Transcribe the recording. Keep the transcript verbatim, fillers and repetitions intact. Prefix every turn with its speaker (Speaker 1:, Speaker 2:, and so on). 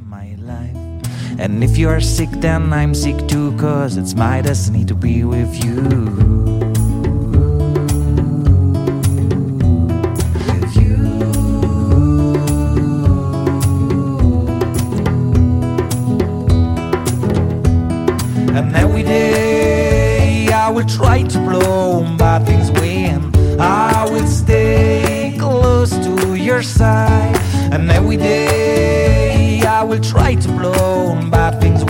Speaker 1: my life. And if you are sick, then I'm sick too, 'cause it's my destiny to be with you. With you. And every day I will try to blow bad things away, and I will stay close to your side. And every day I will try to blow bad things